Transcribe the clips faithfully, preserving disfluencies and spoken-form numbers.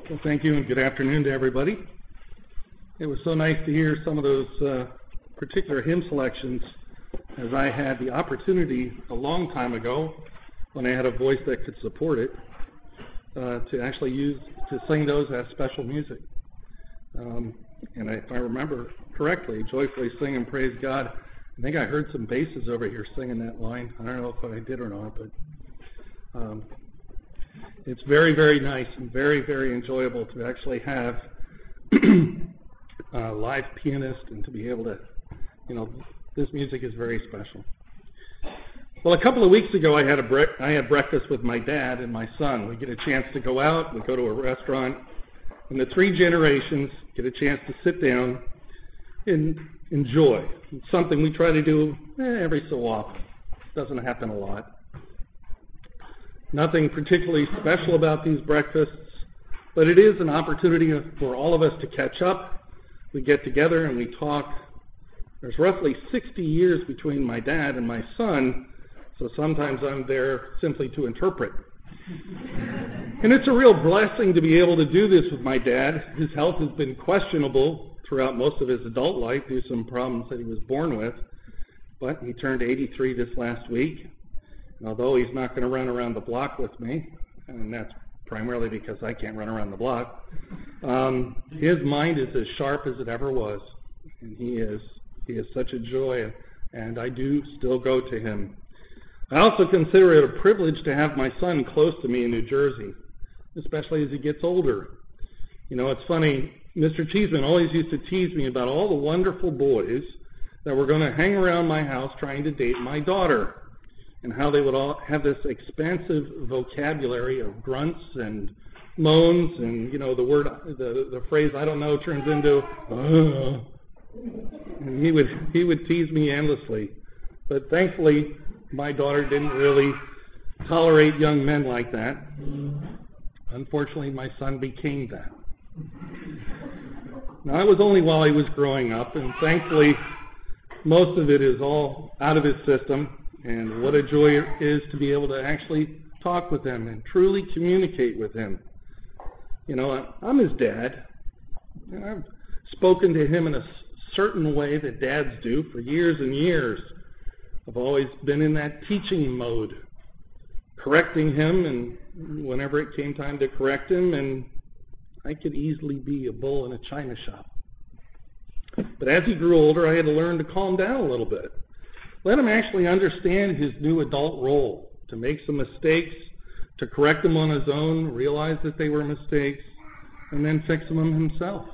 Well, thank you, and good afternoon to everybody. It was so nice to hear some of those uh, particular hymn selections, as I had the opportunity a long time ago, when I had a voice that could support it, uh, to actually use to sing those as special music. Um, and I, if I remember correctly, joyfully sing and praise God. I think I heard some basses over here singing that line. I don't know if I did or not, but um, it's very, very nice and very, very enjoyable to actually have a live pianist and to be able to, you know, this music is very special. Well, a couple of weeks ago, I had a bre- I had breakfast with my dad and my son. We get a chance to go out. We go to a restaurant, and the three generations get a chance to sit down and enjoy. It's something we try to do eh, every so often. Doesn't happen a lot. Nothing particularly special about these breakfasts, but it is an opportunity for all of us to catch up. We get together and we talk. There's roughly sixty years between my dad and my son, so sometimes I'm there simply to interpret. And it's a real blessing to be able to do this with my dad. His health has been questionable throughout most of his adult life due to some problems that he was born with, but he turned eighty-three this last week. And although he's not going to run around the block with me, and that's primarily because I can't run around the block, um, his mind is as sharp as it ever was, and he is he is such a joy, and I do still go to him. I also consider it a privilege to have my son close to me in New Jersey, especially as he gets older. You know, it's funny, Mister Cheeseman always used to tease me about all the wonderful boys that were going to hang around my house trying to date my daughter, and how they would all have this expansive vocabulary of grunts and moans, and, you know, the word, the, the phrase, I don't know, turns into, uh, and he would, he would tease me endlessly. But thankfully, my daughter didn't really tolerate young men like that. Unfortunately, my son became that. Now, it was only while he was growing up, and thankfully, most of it is all out of his system. And what a joy it is to be able to actually talk with him and truly communicate with him. You know, I'm his dad, and I've spoken to him in a certain way that dads do for years and years. I've always been in that teaching mode, correcting him, and whenever it came time to correct him, and I could easily be a bull in a china shop. But as he grew older, I had to learn to calm down a little bit. Let him actually understand his new adult role, to make some mistakes, to correct them on his own, realize that they were mistakes, and then fix them himself.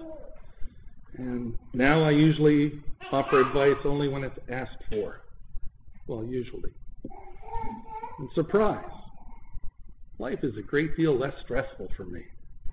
And now I usually offer advice only when it's asked for. Well, usually. And surprise, life is a great deal less stressful for me.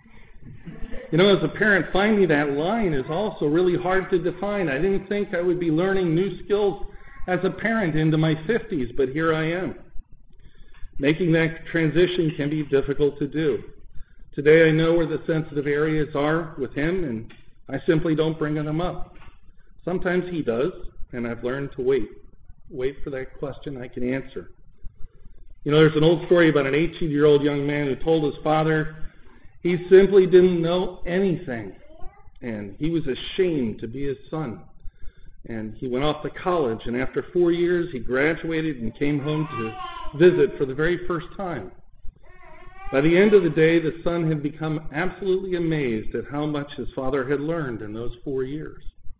You know, as a parent, finding that line is also really hard to define. I didn't think I would be learning new skills as a parent into my fifties, but here I am. Making that transition can be difficult to do. Today I know where the sensitive areas are with him, and I simply don't bring them up. Sometimes he does, and I've learned to wait. Wait for that question I can answer. You know, there's an old story about an eighteen-year-old young man who told his father he simply didn't know anything, and he was ashamed to be his son. And he went off to college, and after four years, he graduated and came home to visit for the very first time. By the end of the day, the son had become absolutely amazed at how much his father had learned in those four years.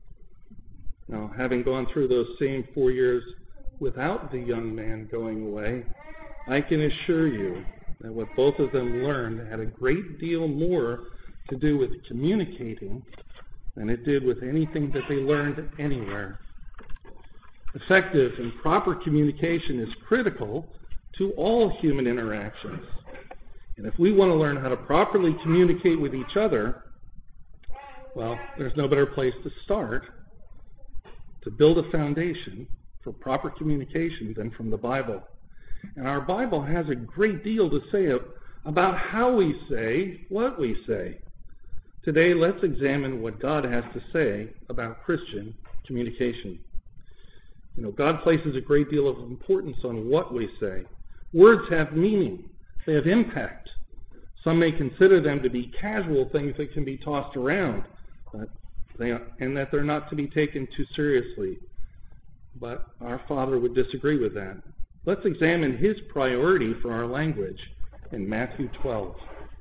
Now, having gone through those same four years without the young man going away, I can assure you that what both of them learned had a great deal more to do with communicating than it did with anything that they learned anywhere. Effective and proper communication is critical to all human interactions. And if we want to learn how to properly communicate with each other, well, there's no better place to start to build a foundation for proper communication than from the Bible. And our Bible has a great deal to say about how we say what we say. Today, let's examine what God has to say about Christian communication. You know, God places a great deal of importance on what we say. Words have meaning. They have impact. Some may consider them to be casual things that can be tossed around, but they are, and that they're not to be taken too seriously. But our Father would disagree with that. Let's examine his priority for our language in Matthew twelve.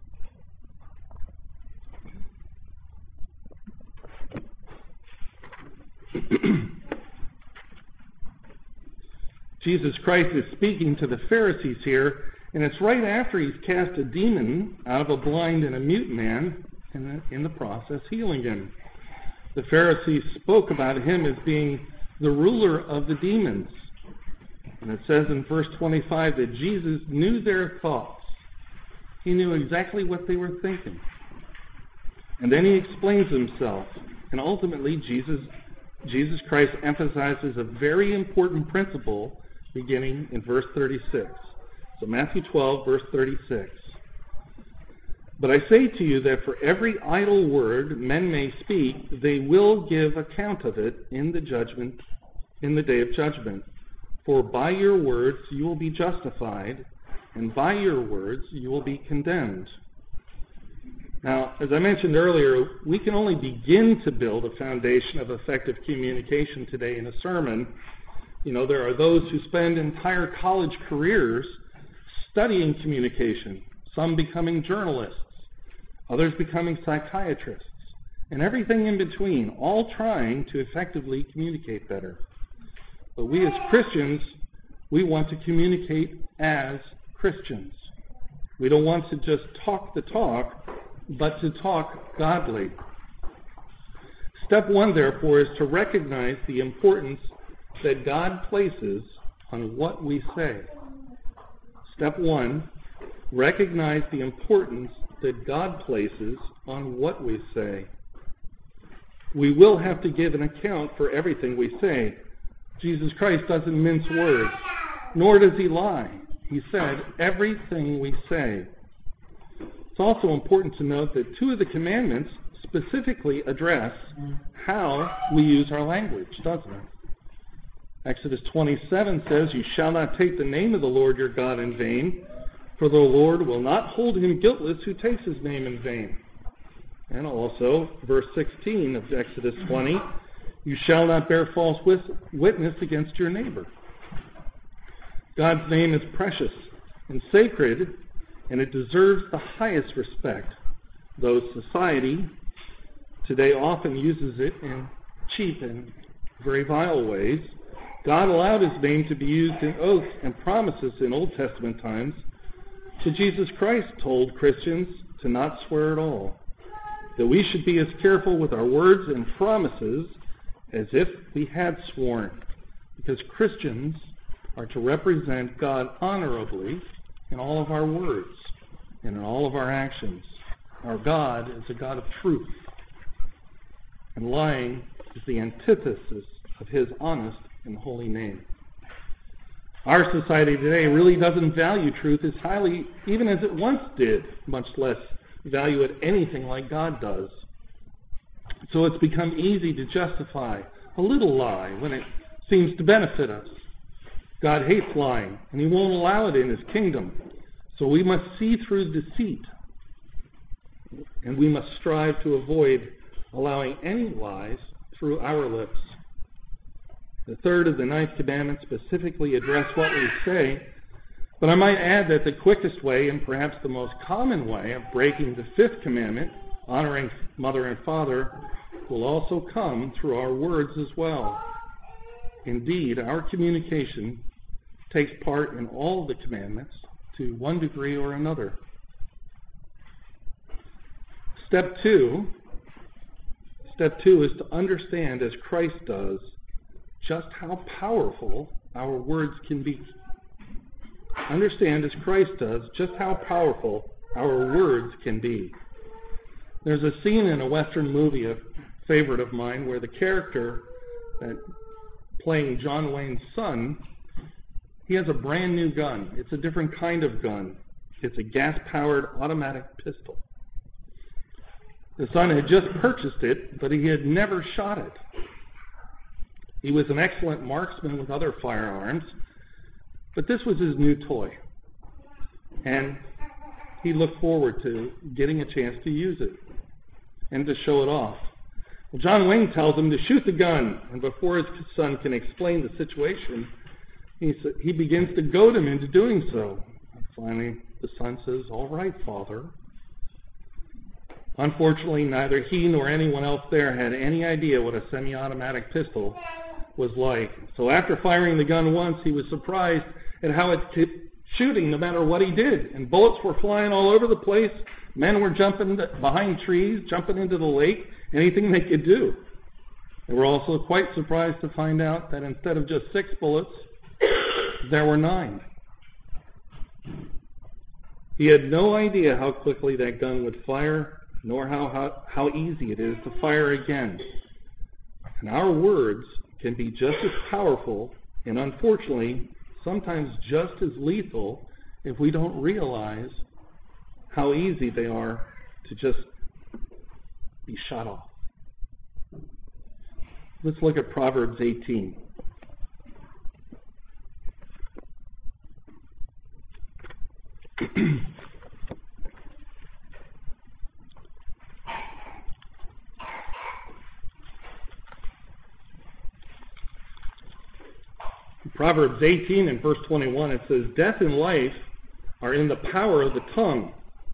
Jesus Christ is speaking to the Pharisees here, and it's right after he's cast a demon out of a blind and a mute man, and in the process healing him. The Pharisees spoke about him as being the ruler of the demons. And it says in verse twenty-five that Jesus knew their thoughts. He knew exactly what they were thinking. And then he explains himself. And ultimately, Jesus, Jesus Christ emphasizes a very important principle beginning in verse thirty-six. So Matthew twelve, verse thirty-six. But I say to you that for every idle word men may speak, they will give account of it in the judgment, in the day of judgment. For by your words you will be justified, and by your words you will be condemned. Now, as I mentioned earlier, we can only begin to build a foundation of effective communication today in a sermon. You know, there are those who spend entire college careers studying communication, some becoming journalists, others becoming psychiatrists, and everything in between, all trying to effectively communicate better. But we as Christians, we want to communicate as Christians. We don't want to just talk the talk, but to talk godly. Step one, therefore, is to recognize the importance that God places on what we say. Step one, recognize the importance that God places on what we say. We will have to give an account for everything we say. Jesus Christ doesn't mince words, nor does he lie. He said everything we say. It's also important to note that two of the commandments specifically address how we use our language, doesn't it? Exodus twenty-seven says, "You shall not take the name of the Lord your God in vain, for the Lord will not hold him guiltless who takes his name in vain." And also, verse sixteen of Exodus twenty, "You shall not bear false witness against your neighbor." God's name is precious and sacred, and it deserves the highest respect, though society today often uses it in cheap and very vile ways. God allowed his name to be used in oaths and promises in Old Testament times, so Jesus Christ told Christians to not swear at all, that we should be as careful with our words and promises as if we had sworn, because Christians are to represent God honorably in all of our words and in all of our actions. Our God is a God of truth, and lying is the antithesis of his honest and holy name. Our society today really doesn't value truth as highly, even as it once did, much less value it anything like God does. So it's become easy to justify a little lie when it seems to benefit us. God hates lying, and he won't allow it in his kingdom. So we must see through deceit, and we must strive to avoid allowing any lies through our lips. The third of the ninth commandment specifically address what we say, but I might add that the quickest way, and perhaps the most common way, of breaking the fifth commandment, honoring mother and father, will also come through our words as well. Indeed, our communication takes part in all of the commandments to one degree or another. Step two, step two is to understand, as Christ does, just how powerful our words can be. Understand, as Christ does, just how powerful our words can be. There's a scene in a Western movie, a favorite of mine, where the character that playing John Wayne's son, he has a brand new gun. It's a different kind of gun. It's a gas-powered automatic pistol. The son had just purchased it, but he had never shot it. He was an excellent marksman with other firearms, but this was his new toy. And he looked forward to getting a chance to use it and to show it off. Well, John Wayne tells him to shoot the gun, and before his son can explain the situation, he, he begins to goad him into doing so. And finally, the son says, "All right, Father." Unfortunately, neither he nor anyone else there had any idea what a semi-automatic pistol was like. So after firing the gun once, he was surprised at how it kept shooting no matter what he did. And bullets were flying all over the place. Men were jumping behind trees, jumping into the lake, anything they could do. They were also quite surprised to find out that instead of just six bullets, there were nine. He had no idea how quickly that gun would fire, nor how, how, how easy it is to fire again. And our words can be just as powerful and, unfortunately, sometimes just as lethal if we don't realize how easy they are to just be shut off. Let's look at Proverbs eighteen. Proverbs eighteen and verse twenty-one, it says, "Death and life are in the power of the tongue,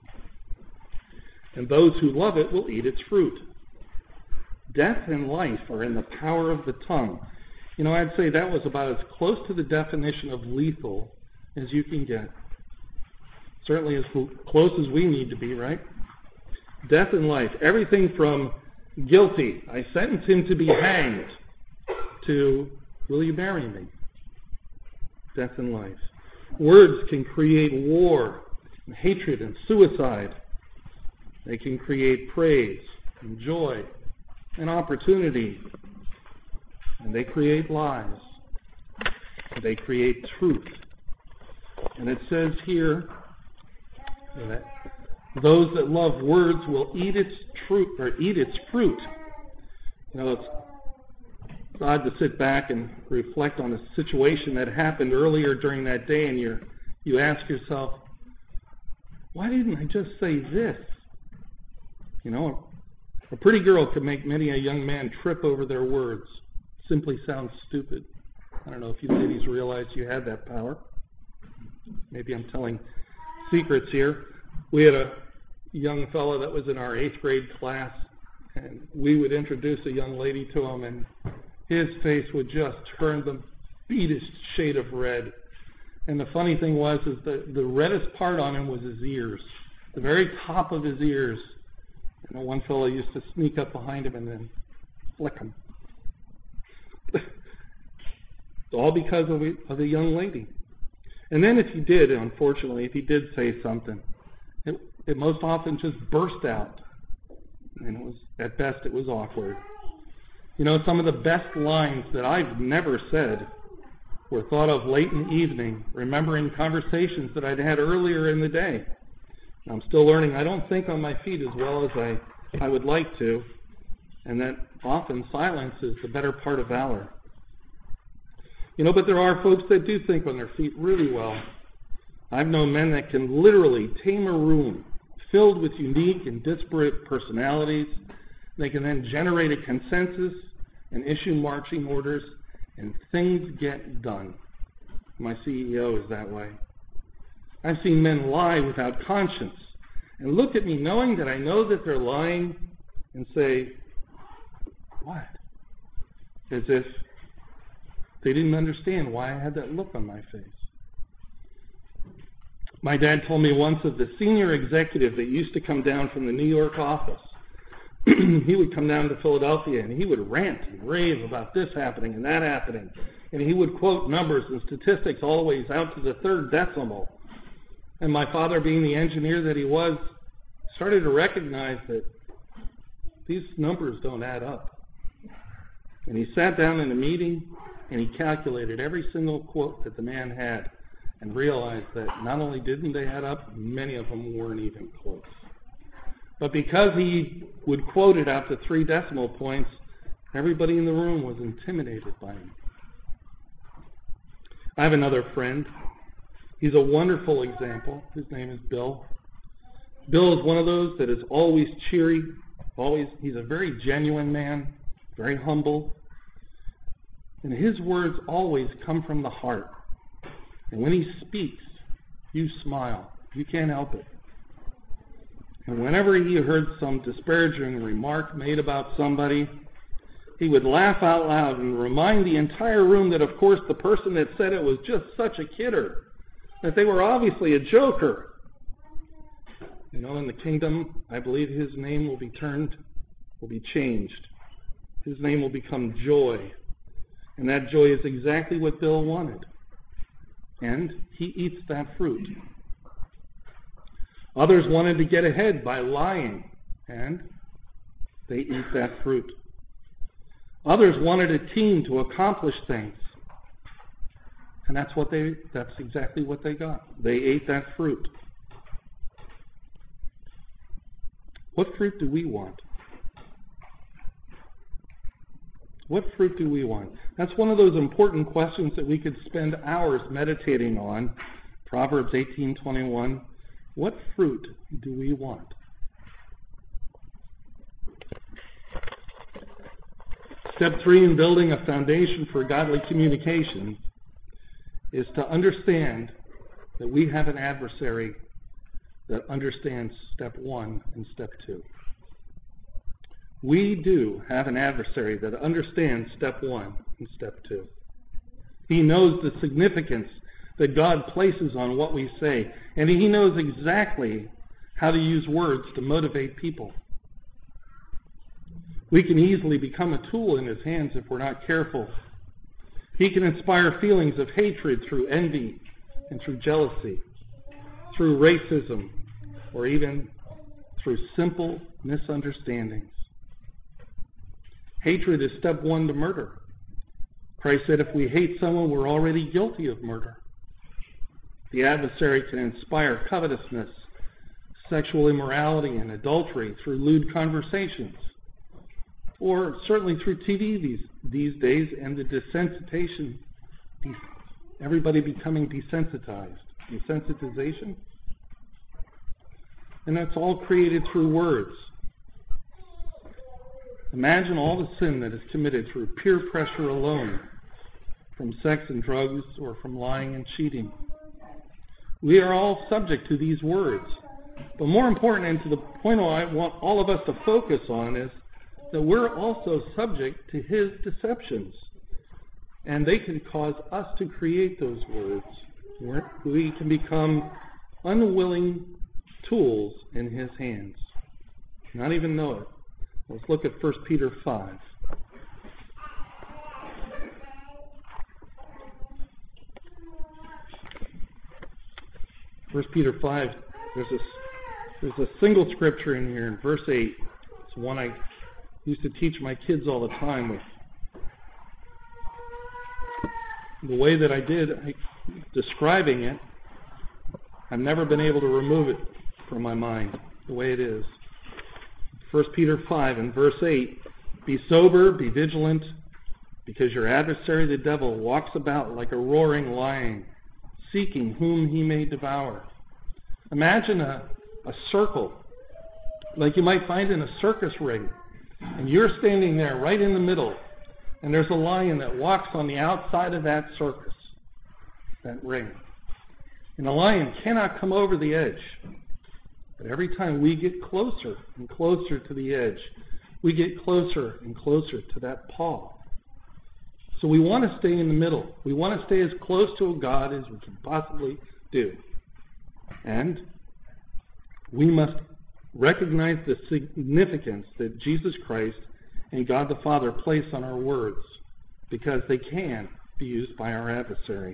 and those who love it will eat its fruit." Death and life are in the power of the tongue. You know, I'd say that was about as close to the definition of lethal as you can get. Certainly as close as we need to be, right? Death and life. Everything from guilty, I sentence him to be hanged, to will you marry me? Death and life. Words can create war, and hatred, and suicide. They can create praise, and joy, and opportunity. And they create lies. And they create truth. And it says here that those that love words will eat its truth or eat its fruit. You know, it's odd to sit back and reflect on a situation that happened earlier during that day, and you you ask yourself, why didn't I just say this? You know, a pretty girl could make many a young man trip over their words. Simply sounds stupid. I don't know if you ladies realize you had that power. Maybe I'm telling secrets here. We had a young fellow that was in our eighth grade class, and we would introduce a young lady to him, and his face would just turn the beatest shade of red. And the funny thing was, is that the reddest part on him was his ears, the very top of his ears. You know, one fellow used to sneak up behind him and then flick him. All because of a, of a young lady. And then if he did, unfortunately, if he did say something, it, it most often just burst out. And it was, at best, it was awkward. You know, some of the best lines that I've never said were thought of late in the evening, remembering conversations that I'd had earlier in the day. I'm still learning. I don't think on my feet as well as I, I would like to, and that often silence is the better part of valor. You know, but there are folks that do think on their feet really well. I've known men that can literally tame a room filled with unique and disparate personalities. They can then generate a consensus and issue marching orders, and things get done. My C E O is that way. I've seen men lie without conscience and look at me knowing that I know that they're lying and say, what? As if they didn't understand why I had that look on my face. My dad told me once of the senior executive that used to come down from the New York office. He would come down to Philadelphia and he would rant and rave about this happening and that happening. And he would quote numbers and statistics all the way out to the third decimal. And my father, being the engineer that he was, started to recognize that these numbers don't add up. And he sat down in a meeting and he calculated every single quote that the man had and realized that not only didn't they add up, many of them weren't even close. But because he would quote it out to three decimal points, everybody in the room was intimidated by him. I have another friend. He's a wonderful example. His name is Bill. Bill is one of those that is always cheery, always, he's a very genuine man, very humble. And his words always come from the heart. And when he speaks, you smile. You can't help it. And whenever he heard some disparaging remark made about somebody, he would laugh out loud and remind the entire room that, of course, the person that said it was just such a kidder, that they were obviously a joker. You know, in the kingdom, I believe his name will be turned, will be changed. His name will become Joy. And that joy is exactly what Bill wanted. And he eats that fruit. Others wanted to get ahead by lying, and they eat that fruit. Others wanted a team to accomplish things, and that's what they that's exactly what they got. They ate that fruit. What fruit do we want? What fruit do we want? That's one of those important questions that we could spend hours meditating on. Proverbs eighteen twenty-one. What fruit do we want? Step three in building a foundation for godly communication is to understand that we have an adversary that understands step one and step two. We do have an adversary that understands step one and step two. He knows the significance that God places on what we say, and he knows exactly how to use words to motivate people. We can easily become a tool in his hands if we're not careful. He can inspire feelings of hatred through envy and through jealousy, through racism, or even through simple misunderstandings. Hatred is step one to murder. Christ said if we hate someone, we're already guilty of murder. The adversary can inspire covetousness, sexual immorality, and adultery through lewd conversations, or certainly through T V these, these days and the desensitization, everybody becoming desensitized, desensitization. And that's all created through words. Imagine all the sin that is committed through peer pressure alone, from sex and drugs or from lying and cheating. We are all subject to these words. But more important, and to the point I want all of us to focus on, is that we're also subject to his deceptions. And they can cause us to create those words. We can become unwilling tools in his hands. Not even know it. Let's look at First Peter five. First Peter five, there's a, there's a single scripture in here in verse eight. It's one I used to teach my kids all the time with. The way that I did, I, describing it, I've never been able to remove it from my mind, the way it is. First Peter five and verse eight, be sober, be vigilant, because your adversary the devil walks about like a roaring lion, seeking whom he may devour. Imagine a, a circle, like you might find in a circus ring, and you're standing there right in the middle, and there's a lion that walks on the outside of that circus, that ring. And the lion cannot come over the edge. But every time we get closer and closer to the edge, we get closer and closer to that paw. So we want to stay in the middle. We want to stay as close to God as we can possibly do. And we must recognize the significance that Jesus Christ and God the Father place on our words, because they can be used by our adversary.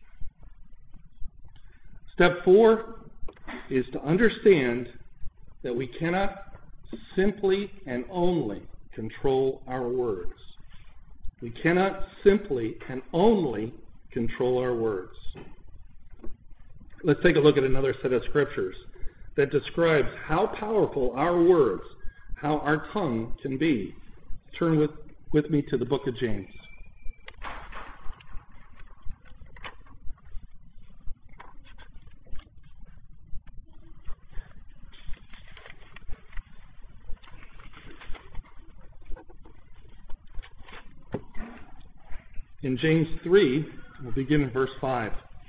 Step four is to understand that we cannot simply and only control our words. We cannot simply and only control our words. Let's take a look at another set of scriptures that describes how powerful our words, how our tongue can be. Turn with, with me to the book of James. In James three, we'll begin in verse five.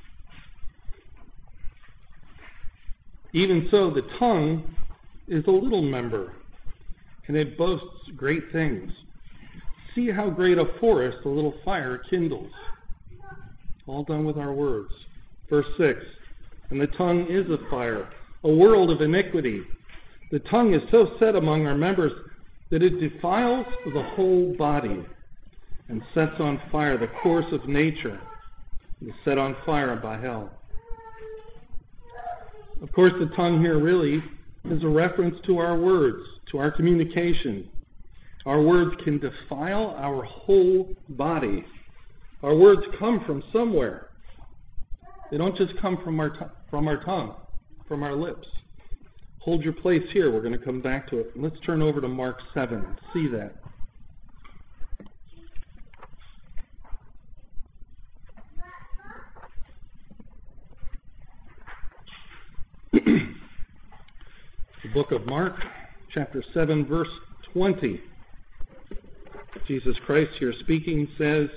Even so, the tongue is a little member, and it boasts great things. See how great a forest a little fire kindles. All done with our words. Verse six, and the tongue is a fire, a world of iniquity. The tongue is so set among our members that it defiles the whole body and sets on fire the course of nature, and is set on fire by hell. Of course, the tongue here really is a reference to our words, to our communication. Our words can defile our whole body. Our words come from somewhere. They don't just come from our, t- from our tongue, from our lips. Hold your place here. We're going to come back to it. Let's turn over to Mark seven and see that. The book of Mark, chapter seven, verse twenty. Jesus Christ here speaking says,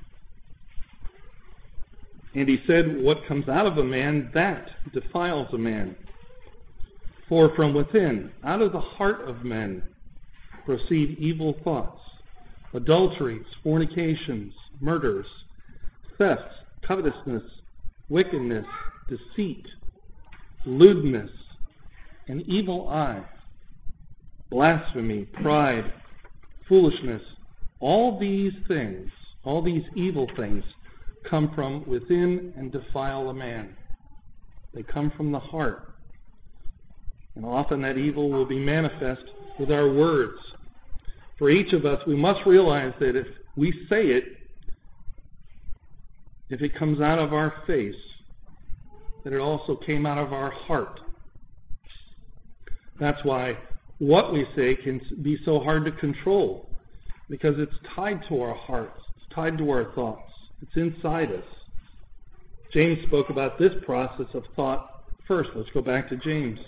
and he said, what comes out of a man, that defiles a man. For from within, out of the heart of men, proceed evil thoughts, adulteries, fornications, murders, thefts, covetousness, wickedness, deceit, lewdness, an evil eye, blasphemy, pride, foolishness. All these things, all these evil things, come from within and defile a man. They come from the heart. And often that evil will be manifest with our words. For each of us, we must realize that if we say it, if it comes out of our face, that it also came out of our heart. That's why what we say can be so hard to control, because it's tied to our hearts. It's tied to our thoughts. It's inside us. James spoke about this process of thought first. Let's go back to James.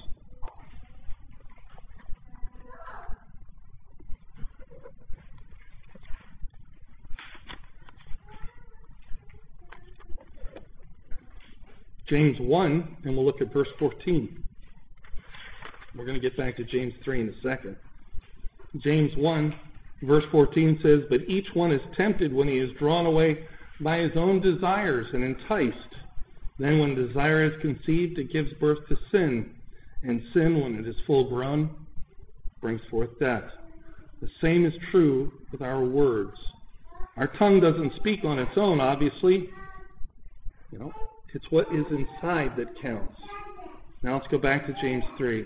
James one, and we'll look at verse fourteen. We're going to get back to James three in a second. James one, verse fourteen says, but each one is tempted when he is drawn away by his own desires and enticed. Then when desire is conceived, it gives birth to sin. And sin, when it is full grown, brings forth death. The same is true with our words. Our tongue doesn't speak on its own, obviously. You know, it's what is inside that counts. Now let's go back to James three.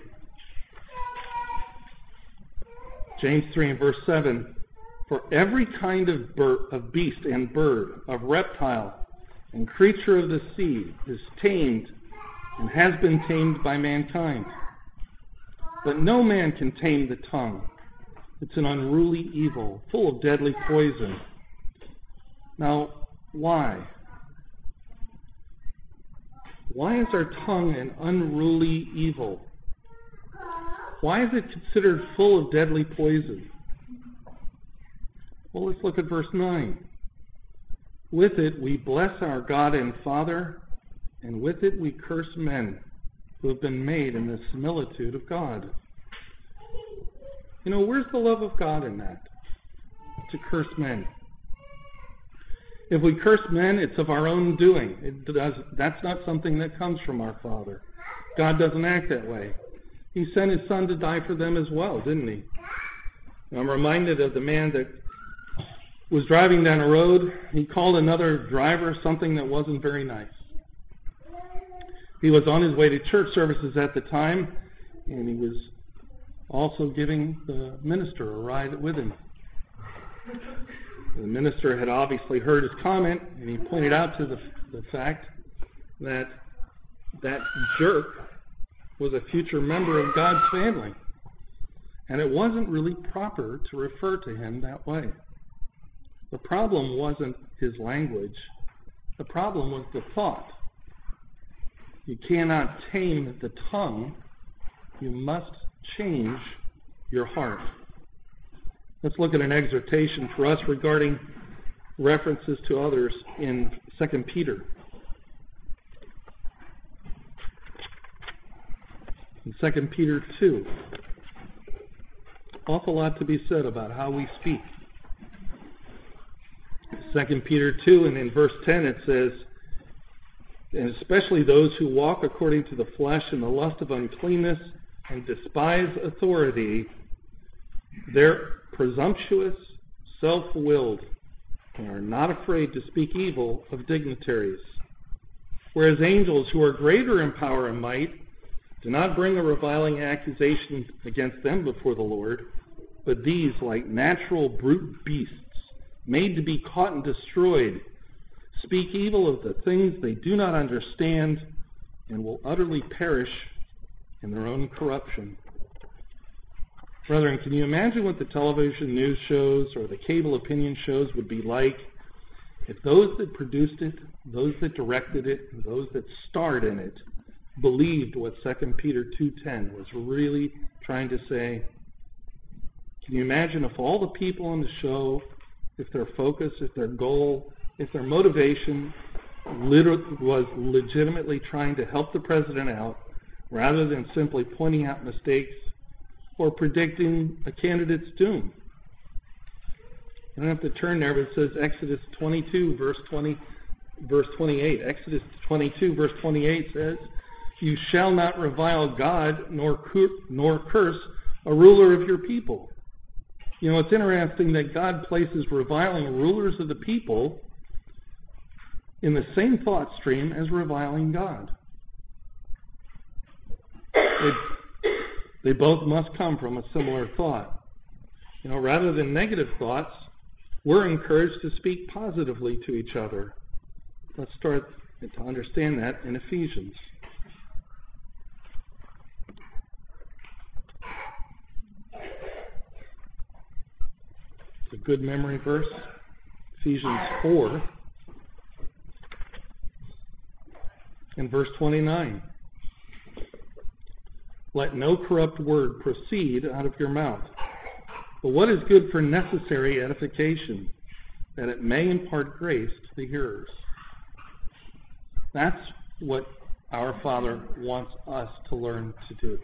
James three and verse seven. For every kind of, bird, of beast and bird, of reptile and creature of the sea is tamed and has been tamed by mankind. But no man can tame the tongue. It's an unruly evil, full of deadly poison. Now, why? Why is our tongue an unruly evil? Why is it considered full of deadly poison? Well, let's look at verse nine. With it we bless our God and Father, and with it we curse men who have been made in the similitude of God. You know, where's the love of God in that? To curse men. If we curse men, it's of our own doing. It does, that's not something that comes from our Father. God doesn't act that way. He sent his Son to die for them as well, didn't he? I'm reminded of the man that was driving down a road. He called another driver something that wasn't very nice. He was on his way to church services at the time, and he was also giving the minister a ride with him. The minister had obviously heard his comment, and he pointed out to the, the fact that that jerk was a future member of God's family. And it wasn't really proper to refer to him that way. The problem wasn't his language. The problem was the thought. You cannot tame the tongue. You must change your heart. Let's look at an exhortation for us regarding references to others in Second Peter. In Second Peter two, awful lot to be said about how we speak. Second Peter two, and in verse ten it says, and especially those who walk according to the flesh in the lust of uncleanness and despise authority, they're presumptuous, self-willed, and are not afraid to speak evil of dignitaries. Whereas angels who are greater in power and might do not bring a reviling accusation against them before the Lord, but these, like natural brute beasts, made to be caught and destroyed, speak evil of the things they do not understand, and will utterly perish in their own corruption. Brethren, can you imagine what the television news shows or the cable opinion shows would be like if those that produced it, those that directed it, and those that starred in it believed what Second Peter two ten was really trying to say? Can you imagine if all the people on the show, if their focus, if their goal, if their motivation was legitimately trying to help the president out rather than simply pointing out mistakes or predicting a candidate's doom? You don't have to turn there, but it says Exodus twenty-two, verse twenty, verse twenty-eight. Exodus twenty-two, verse twenty-eight says, "You shall not revile God nor cur- nor curse a ruler of your people." You know, it's interesting that God places reviling rulers of the people in the same thought stream as reviling God. They, they both must come from a similar thought. You know, rather than negative thoughts, we're encouraged to speak positively to each other. Let's start to understand that in Ephesians. It's a good memory verse. Ephesians four and verse twenty-nine. "Let no corrupt word proceed out of your mouth, but what is good for necessary edification, that it may impart grace to the hearers." That's what our Father wants us to learn to do.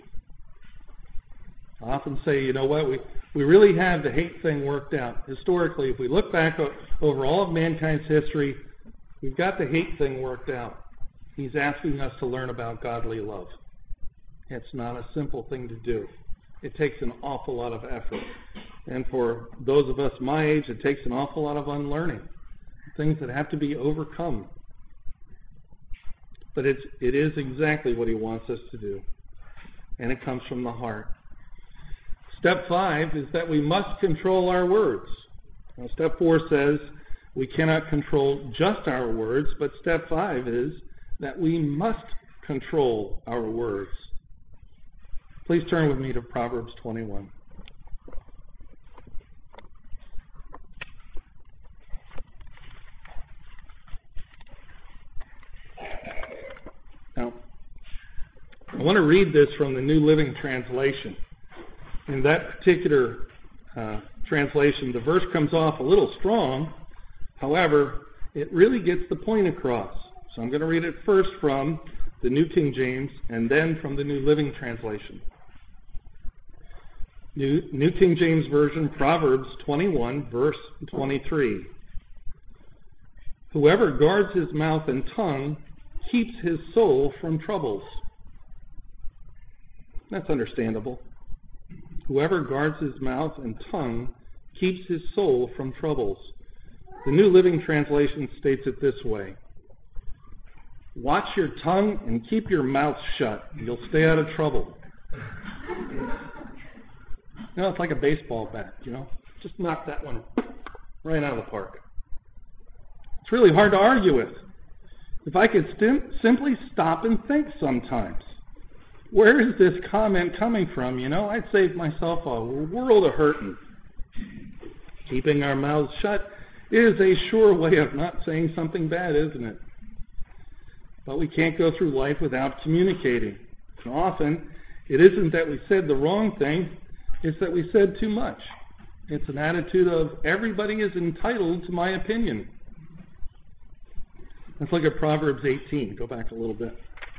I often say, you know what, we, we really have the hate thing worked out. Historically, if we look back o- over all of mankind's history, we've got the hate thing worked out. He's asking us to learn about godly love. It's not a simple thing to do. It takes an awful lot of effort. And for those of us my age, it takes an awful lot of unlearning. Things that have to be overcome. But it's, it is exactly what he wants us to do. And it comes from the heart. Step five is that we must control our words. Now, step four says we cannot control just our words, but step five is that we must control our words. Please turn with me to Proverbs twenty-one. Now, I want to read this from the New Living Translation. In that particular uh, translation, the verse comes off a little strong. However, it really gets the point across. So I'm going to read it first from the New King James and then from the New Living Translation. New, New King James Version, Proverbs twenty-one, verse twenty-three. "Whoever guards his mouth and tongue keeps his soul from troubles." That's understandable. Whoever guards his mouth and tongue keeps his soul from troubles. The New Living Translation states it this way: "Watch your tongue and keep your mouth shut. You'll stay out of trouble." You know, it's like a baseball bat, you know. Just knock that one right out of the park. It's really hard to argue with. If I could sim- simply stop and think sometimes. Where is this comment coming from? You know, I'd save myself a world of hurting. Keeping our mouths shut is a sure way of not saying something bad, isn't it? But we can't go through life without communicating. And often, it isn't that we said the wrong thing, it's that we said too much. It's an attitude of everybody is entitled to my opinion. Let's look at Proverbs eighteen. Go back a little bit.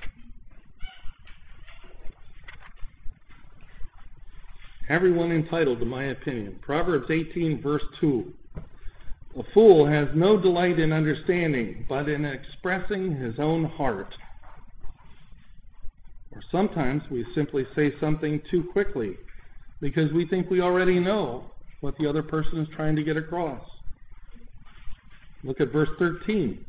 Everyone entitled to my opinion. Proverbs eighteen, verse two. A fool has no delight in understanding, but in expressing his own heart. Or sometimes we simply say something too quickly because we think we already know what the other person is trying to get across. Look at verse thirteen.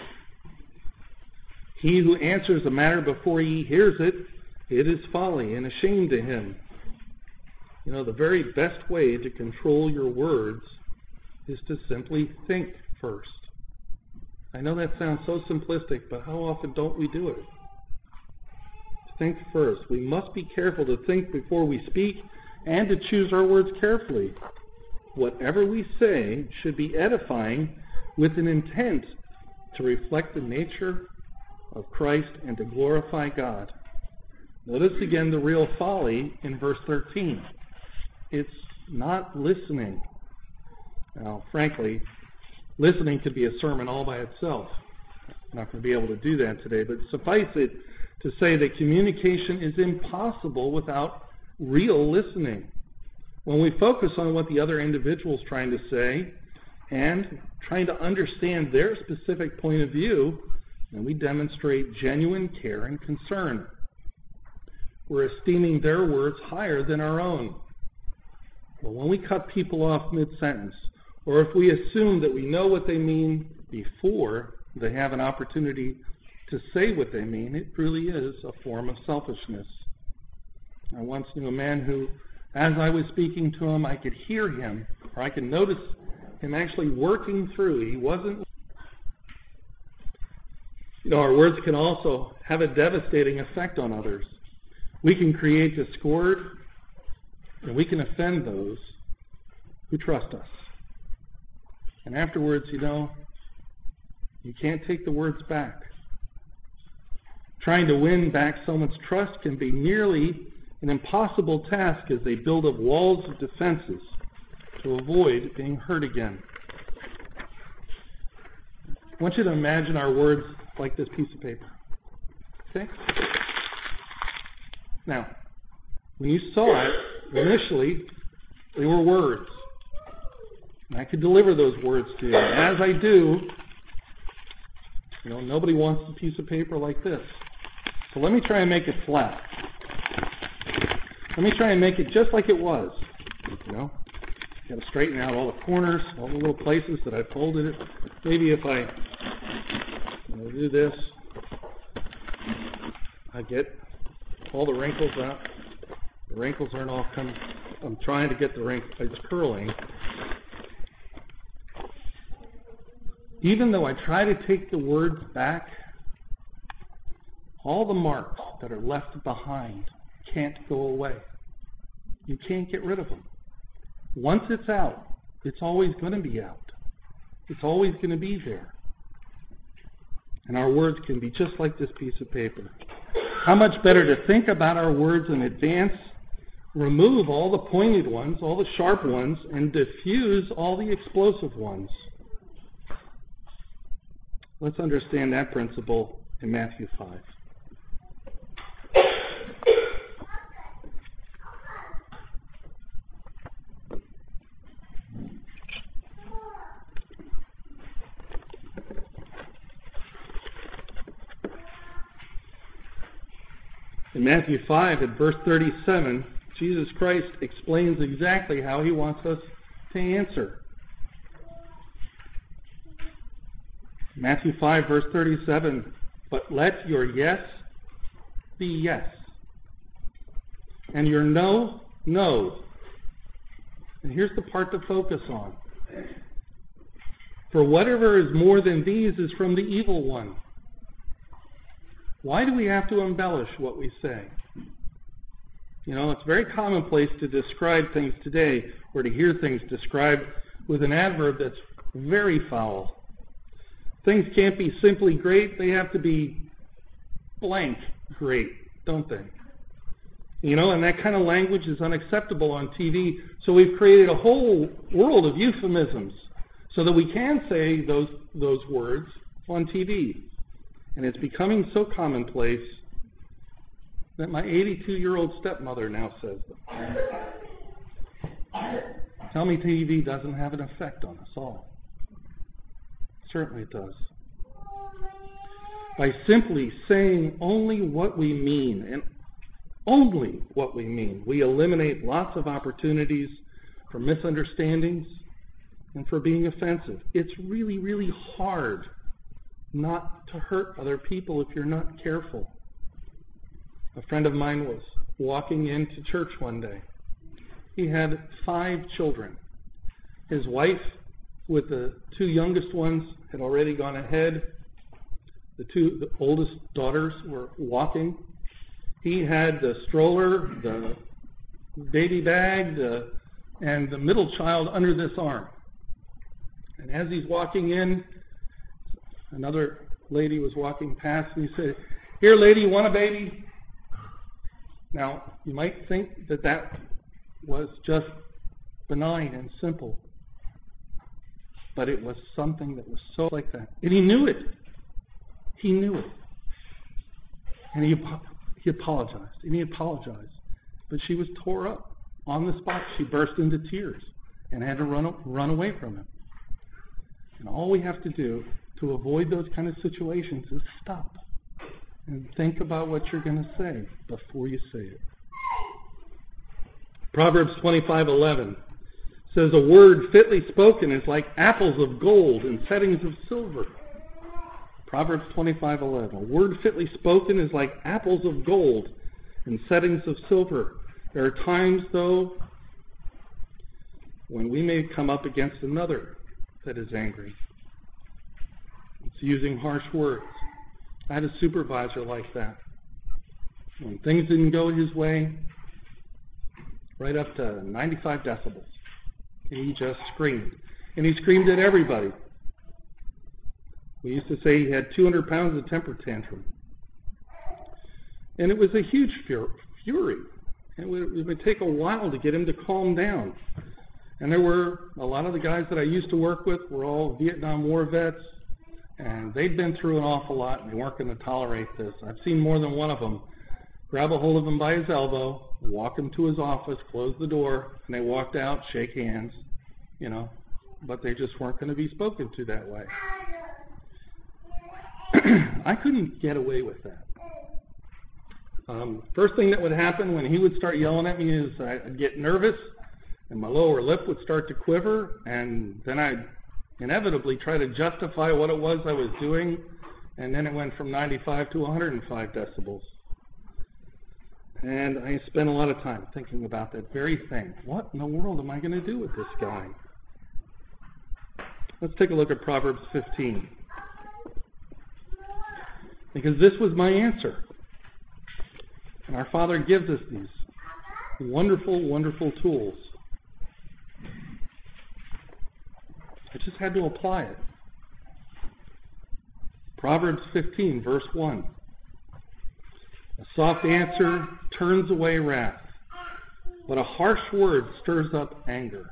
He who answers a matter before he hears it, it is folly and a shame to him. You know, the very best way to control your words is to simply think first. I know that sounds so simplistic, but how often don't we do it? Think first. We must be careful to think before we speak and to choose our words carefully. Whatever we say should be edifying with an intent to reflect the nature of Christ and to glorify God. Notice again the real folly in verse thirteen. It's not listening. Now, frankly, listening could be a sermon all by itself. I'm not going to be able to do that today, but suffice it to say that communication is impossible without real listening. When we focus on what the other individual is trying to say and trying to understand their specific point of view, then we demonstrate genuine care and concern. We're esteeming their words higher than our own. But when we cut people off mid-sentence, or if we assume that we know what they mean before they have an opportunity to say what they mean, it really is a form of selfishness. I once knew a man who, as I was speaking to him, I could hear him, or I could notice him actually working through. He wasn't. You know, our words can also have a devastating effect on others. We can create discord, and we can offend those who trust us. And afterwards, you know, you can't take the words back. Trying to win back someone's trust can be nearly an impossible task as they build up walls of defenses to avoid being hurt again. I want you to imagine our words like this piece of paper. Okay? Now, when you saw it, initially, they were words. And I could deliver those words to you. And as I do, you know, nobody wants a piece of paper like this. So let me try and make it flat. Let me try and make it just like it was. You know, got to straighten out all the corners, all the little places that I folded it. Maybe if I you know, do this, I get all the wrinkles out. The wrinkles aren't all coming. I'm trying to get the wrinkles. It's curling. Even though I try to take the words back, all the marks that are left behind can't go away. You can't get rid of them. Once it's out, it's always going to be out. It's always going to be there. And our words can be just like this piece of paper. How much better to think about our words in advance, remove all the pointed ones, all the sharp ones, and diffuse all the explosive ones. Let's understand that principle in Matthew five. In Matthew five, at verse thirty-seven, Jesus Christ explains exactly how he wants us to answer. Matthew five, verse thirty-seven, but let your yes be yes, and your no, no. And here's the part to focus on. For whatever is more than these is from the evil one. Why do we have to embellish what we say? You know, it's very commonplace to describe things today, or to hear things described with an adverb that's very foul. Things can't be simply great, they have to be blank great, don't they? You know, and that kind of language is unacceptable on T V. So we've created a whole world of euphemisms so that we can say those those words on T V. And it's becoming so commonplace that my eighty-two-year-old stepmother now says them. Tell me T V doesn't have an effect on us all. Certainly it does. By simply saying only what we mean, and only what we mean, we eliminate lots of opportunities for misunderstandings and for being offensive. It's really, really hard not to hurt other people if you're not careful. A friend of mine was walking into church one day. He had five children. His wife, with the two youngest ones, had already gone ahead. The two the oldest daughters were walking. He had the stroller, the baby bag, the, and the middle child under this arm. And as he's walking in, another lady was walking past, and he said, "Here, lady, you want a baby?" Now, you might think that that was just benign and simple, but it was something that was so like that. And he knew it. He knew it. And he, he apologized, and he apologized. But she was tore up. On the spot, she burst into tears and had to run, run away from him. And all we have to do to avoid those kind of situations is stop and think about what you're going to say before you say it. Proverbs twenty-five eleven says, "A word fitly spoken is like apples of gold in settings of silver." Proverbs twenty-five eleven. A word fitly spoken is like apples of gold in settings of silver. There are times, though, when we may come up against another that is angry. It's using harsh words. I had a supervisor like that. When things didn't go his way, right up to ninety-five decibels, he just screamed. And he screamed at everybody. We used to say he had two hundred pounds of temper tantrum. And it was a huge fury. It would, it would take a while to get him to calm down. And there were a lot of the guys that I used to work with were all Vietnam War vets, and they'd been through an awful lot, and they weren't going to tolerate this. I've seen more than one of them grab a hold of him by his elbow, walk him to his office, close the door, and they walked out, shake hands, you know, but they just weren't going to be spoken to that way. I couldn't get away with that. Um, first thing that would happen when he would start yelling at me is I'd get nervous, and my lower lip would start to quiver, and then I'd inevitably try to justify what it was I was doing, and then it went from ninety-five to one hundred five decibels. And I spent a lot of time thinking about that very thing. What in the world am I going to do with this guy? Let's take a look at Proverbs fifteen. Because this was my answer. And our Father gives us these wonderful, wonderful tools. I just had to apply it. Proverbs fifteen, verse one. A soft answer turns away wrath, but a harsh word stirs up anger.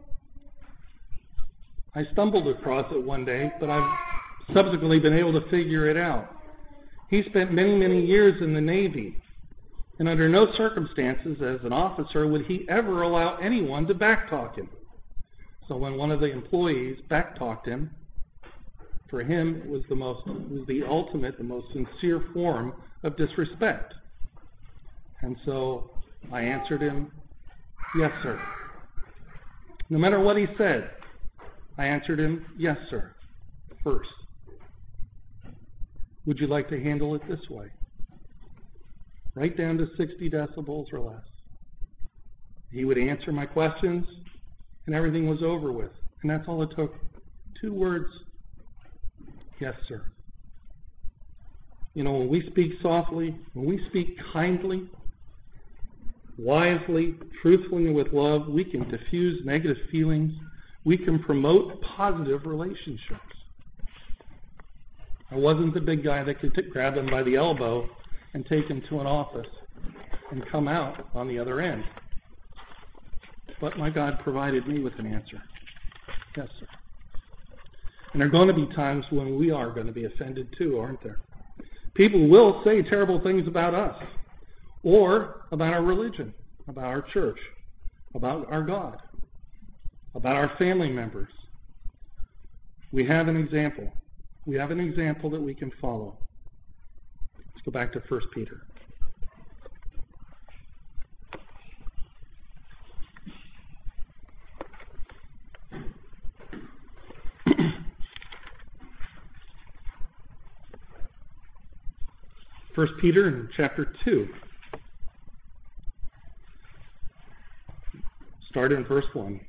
I stumbled across it one day, but I've subsequently been able to figure it out. He spent many, many years in the Navy, and under no circumstances as an officer would he ever allow anyone to backtalk him. So when one of the employees backtalked him, for him it was the most, it was the ultimate, the most sincere form of disrespect. And so I answered him, "Yes, sir." No matter what he said, I answered him, "Yes, sir," first. Would you like to handle it this way? Right down to sixty decibels or less. He would answer my questions, and everything was over with. And that's all it took. Two words, "Yes, sir." You know, when we speak softly, when we speak kindly, wisely, truthfully, and with love, we can diffuse negative feelings. We can promote positive relationships. I wasn't the big guy that could t- grab him by the elbow and take him to an office. and come out on the other end. But my God provided me with an answer. Yes, sir. And there are going to be times when we are going to be offended too, aren't there? People will say terrible things about us, or about our religion, about our church, about our God, about our family members. We have an example. We have an example that we can follow. Let's go back to First Peter. First Peter in chapter two. Start in verse one.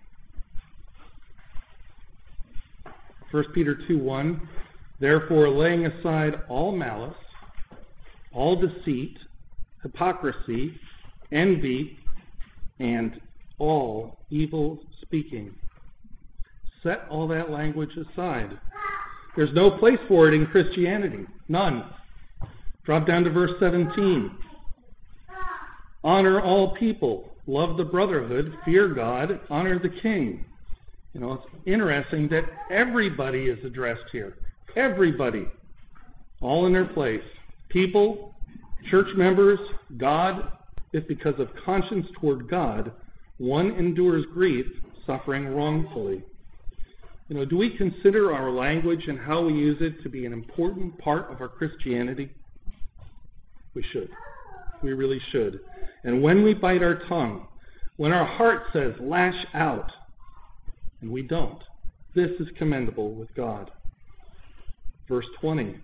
First Peter two one. Therefore, laying aside all malice, all deceit, hypocrisy, envy, and all evil speaking. Set all that language aside. There's no place for it in Christianity. None. Drop down to verse seventeen. Honor all people. Love the brotherhood. Fear God. Honor the king. You know, it's interesting that everybody is addressed here. Everybody. All in their place. People, church members, God. If because of conscience toward God, one endures grief, suffering wrongfully. You know, do we consider our language and how we use it to be an important part of our Christianity? We should. We really should. And when we bite our tongue, when our heart says, lash out, and we don't, this is commendable with God. Verse twenty.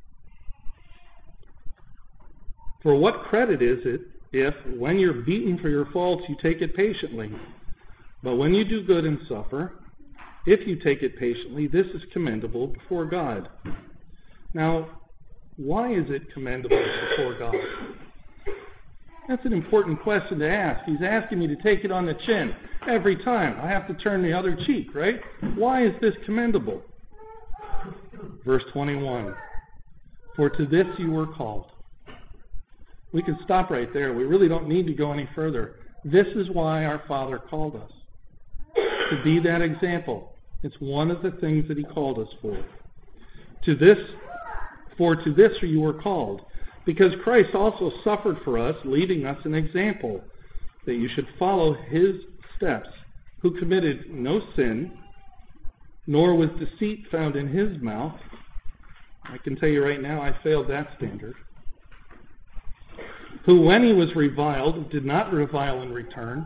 For what credit is it if, when you're beaten for your faults, you take it patiently? But when you do good and suffer, if you take it patiently, this is commendable before God. Now, why is it commendable before God? That's an important question to ask. He's asking me to take it on the chin every time. I have to turn the other cheek, right? Why is this commendable? Verse twenty-one. For to this you were called. We can stop right there. We really don't need to go any further. This is why our Father called us. To be that example. It's one of the things that he called us for. To this For to this you were called, because Christ also suffered for us, leaving us an example, that you should follow his steps, who committed no sin, nor was deceit found in his mouth. I can tell you right now, I failed that standard. Who, when he was reviled, did not revile in return.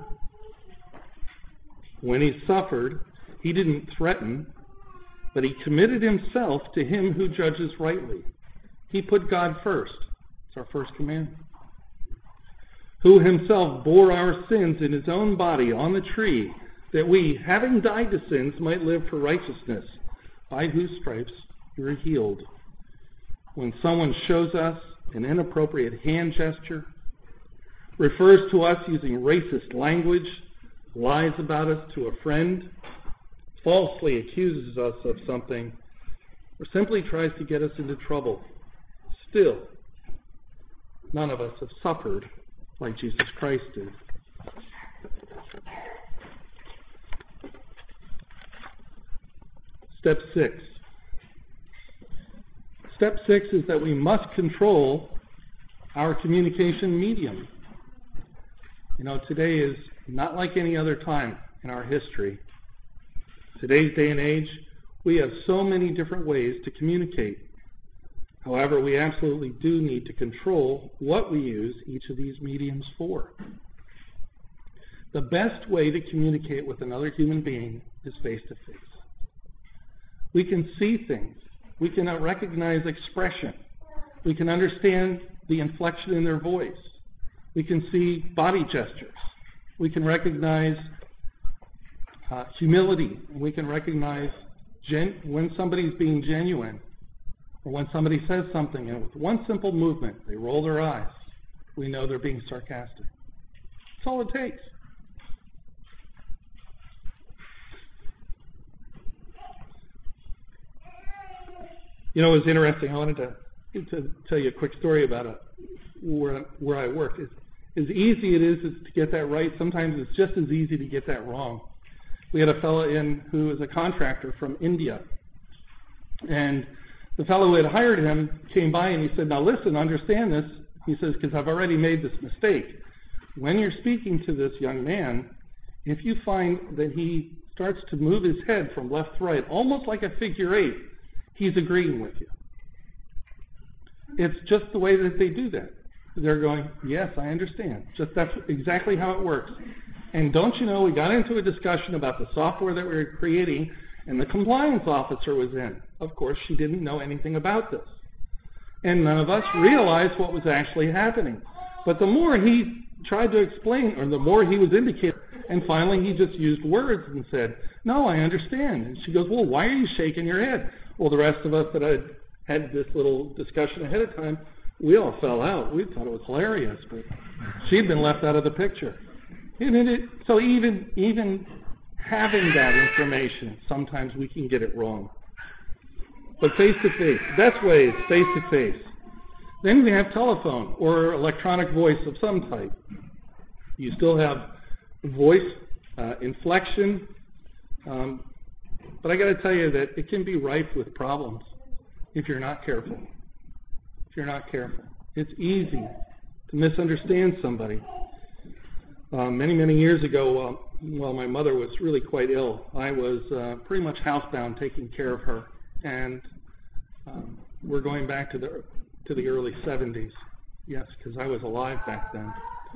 When he suffered, he didn't threaten, but he committed himself to him who judges rightly. He put God first. It's our first commandment. Who himself bore our sins in his own body on the tree, that we, having died to sins, might live for righteousness, by whose stripes we were healed. When someone shows us an inappropriate hand gesture, refers to us using racist language, lies about us to a friend, falsely accuses us of something, or simply tries to get us into trouble, still, none of us have suffered like Jesus Christ did. Step six. Step six is that we must control our communication medium. You know, today is not like any other time in our history. Today's day and age, we have so many different ways to communicate. However, we absolutely do need to control what we use each of these mediums for. The best way to communicate with another human being is face-to-face. We can see things. We can recognize expression. We can understand the inflection in their voice. We can see body gestures. We can recognize uh, humility. We can recognize gen- when somebody's being genuine, or when somebody says something and with one simple movement they roll their eyes, we know they're being sarcastic. That's all it takes. You know, it was interesting. I wanted to, to tell you a quick story about a, where, where I work. It's, as easy it is to get that right, sometimes it's just as easy to get that wrong. We had a fellow in who is a contractor from India. And the fellow who had hired him came by and he said, now listen, understand this. He says, because I've already made this mistake. When you're speaking to this young man, if you find that he starts to move his head from left to right, almost like a figure eight, he's agreeing with you. It's just the way that they do that. They're going, yes, I understand. Just that's exactly how it works. And don't you know, we got into a discussion about the software that we were creating, and the compliance officer was in. Of course, she didn't know anything about this. And none of us realized what was actually happening. But the more he tried to explain, or the more he was indicating, and finally he just used words and said, no, I understand. And she goes, well, why are you shaking your head? Well, the rest of us that had had this little discussion ahead of time, we all fell out. We thought it was hilarious, but she'd been left out of the picture. And it, so even even having that information, sometimes we can get it wrong. But face-to-face, best way is face-to-face. Then we have telephone or electronic voice of some type. You still have voice, uh, inflection, um, but I got to tell you that it can be rife with problems if you're not careful. If you're not careful. It's easy to misunderstand somebody. Uh, many, many years ago, uh, while my mother was really quite ill, I was uh, pretty much housebound taking care of her. And um, we're going back to the to the early seventies. Yes, because I was alive back then.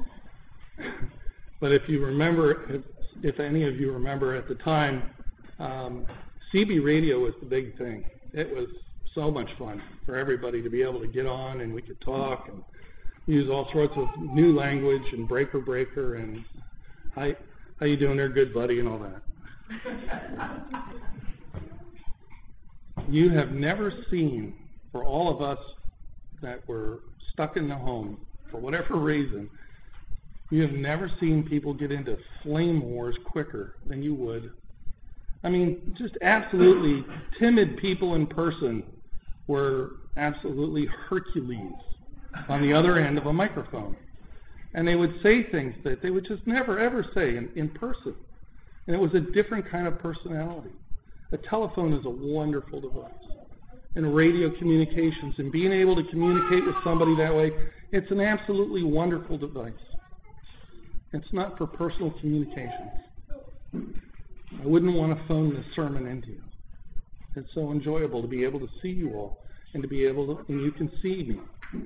But if you remember, if, if any of you remember at the time, um, C B radio was the big thing. It was so much fun for everybody to be able to get on, and we could talk and use all sorts of new language and breaker breaker and hi, how you doing there, good buddy, and all that. You have never seen, for all of us that were stuck in the home for whatever reason, you have never seen people get into flame wars quicker than you would. I mean, just absolutely timid people in person were absolutely Hercules on the other end of a microphone. And they would say things that they would just never, ever say in, in person. And it was a different kind of personality. A telephone is a wonderful device. And radio communications and being able to communicate with somebody that way, it's an absolutely wonderful device. It's not for personal communications. I wouldn't want to phone this sermon into you. It's so enjoyable to be able to see you all and to be able to, and you can see me.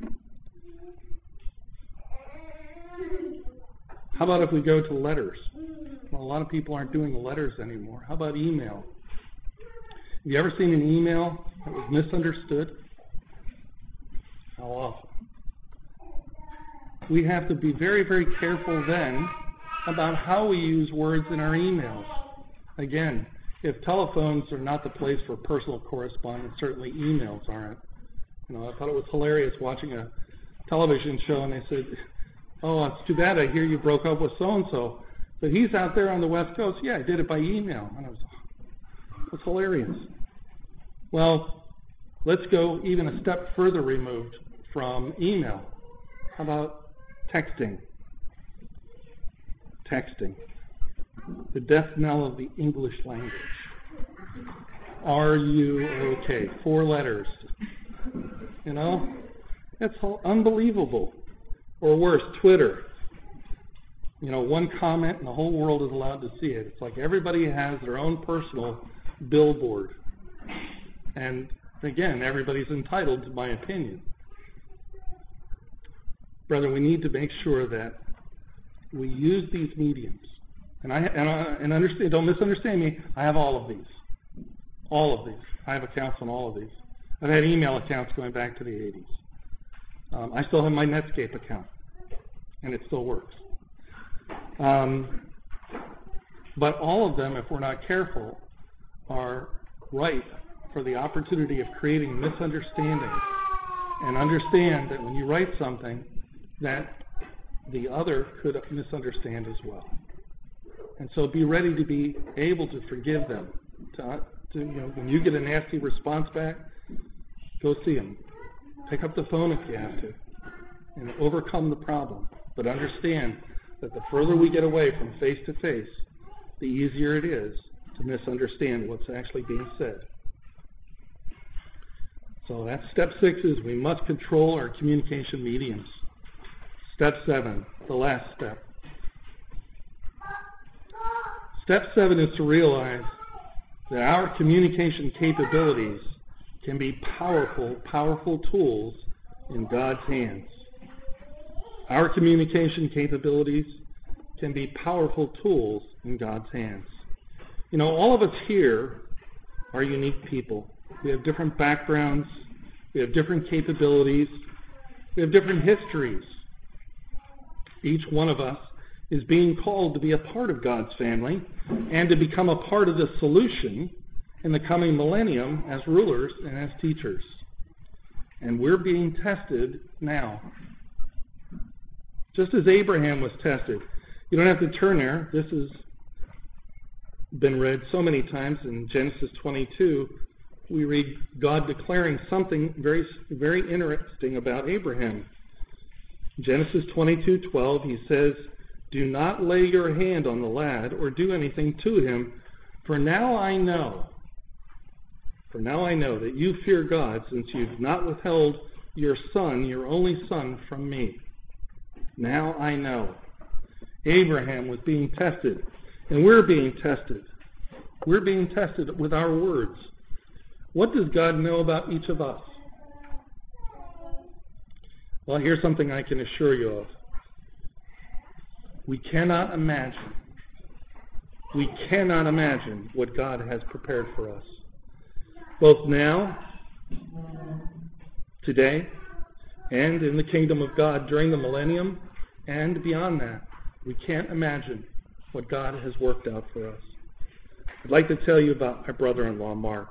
How about if we go to letters? Well, a lot of people aren't doing letters anymore. How about email? Have you ever seen an email that was misunderstood? How often? We have to be very, very careful then about how we use words in our emails. Again, if telephones are not the place for personal correspondence, certainly emails aren't. You know, I thought it was hilarious watching a television show, and they said, oh, it's too bad I hear you broke up with so-and-so. But he's out there on the West Coast. Yeah, I did it by email. And I was, it was hilarious. Well, let's go even a step further removed from email. How about texting? Texting. The death knell of the English language. Are you okay? Four letters. You know? That's unbelievable. Or worse, Twitter. You know, one comment and the whole world is allowed to see it. It's like everybody has their own personal billboard. And again, everybody's entitled to my opinion. Brother, we need to make sure that we use these mediums. And I and, I, and understand, don't misunderstand me, I have all of these. All of these. I have accounts on all of these. I've had email accounts going back to the eighties. Um, I still have my Netscape account, and it still works. Um, but all of them, if we're not careful, are ripe for the opportunity of creating misunderstandings. And understand that when you write something, that the other could misunderstand as well. And so be ready to be able to forgive them. To, to, you know, when you get a nasty response back, go see them. Pick up the phone if you have to, and overcome the problem. But understand that the further we get away from face-to-face, the easier it is to misunderstand what's actually being said. So that's step six is we must control our communication mediums. Step seven, the last step. Step seven is to realize that our communication capabilities can be powerful, powerful tools in God's hands. Our communication capabilities can be powerful tools in God's hands. You know, all of us here are unique people. We have different backgrounds. We have different capabilities. We have different histories. Each one of us is being called to be a part of God's family and to become a part of the solution in the coming millennium as rulers and as teachers. And we're being tested now. Just as Abraham was tested. You don't have to turn there. This has been read so many times in Genesis twenty-two. We read God declaring something very, very interesting about Abraham. Genesis twenty-two twelve, he says, "Do not lay your hand on the lad or do anything to him, for now I know, for now I know that you fear God, since you've not withheld your son, your only son, from me. Now I know." Abraham was being tested, and we're being tested. We're being tested with our words. What does God know about each of us? Well, here's something I can assure you of. We cannot imagine, we cannot imagine what God has prepared for us. Both now, today, and in the kingdom of God during the millennium, and beyond that. We can't imagine what God has worked out for us. I'd like to tell you about my brother-in-law, Mark.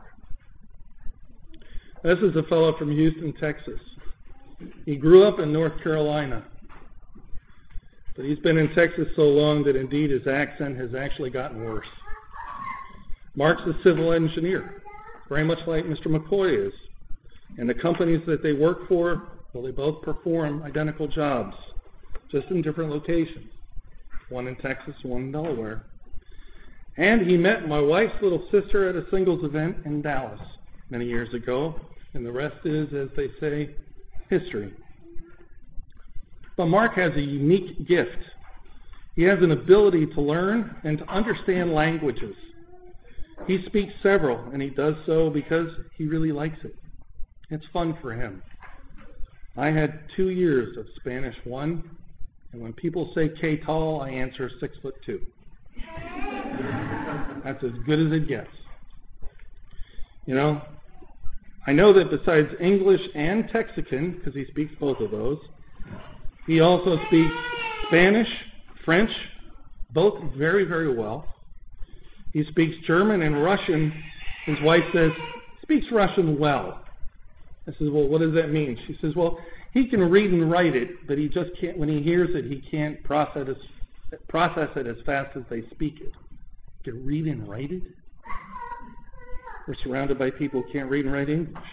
This is a fellow from Houston, Texas. He grew up in North Carolina, but he's been in Texas so long that indeed his accent has actually gotten worse. Mark's a civil engineer, very much like Mister McCoy is. And the companies that they work for, well, they both perform identical jobs, just in different locations. One in Texas, one in Delaware. And he met my wife's little sister at a singles event in Dallas many years ago, and the rest is, as they say, history. But Mark has a unique gift. He has an ability to learn and to understand languages. He speaks several, and he does so because he really likes it. It's fun for him. I had two years of Spanish one, and when people say "que tal," I answer six foot two. That's as good as it gets. You know, I know that besides English and Texican, because he speaks both of those, he also speaks Spanish, French, both very, very well. He speaks German and Russian. His wife says, speaks Russian well. I says, well, what does that mean? She says, well, he can read and write it, but he just can't, when he hears it, he can't process it, process it as fast as they speak it. He can read and write it? We're surrounded by people who can't read and write English.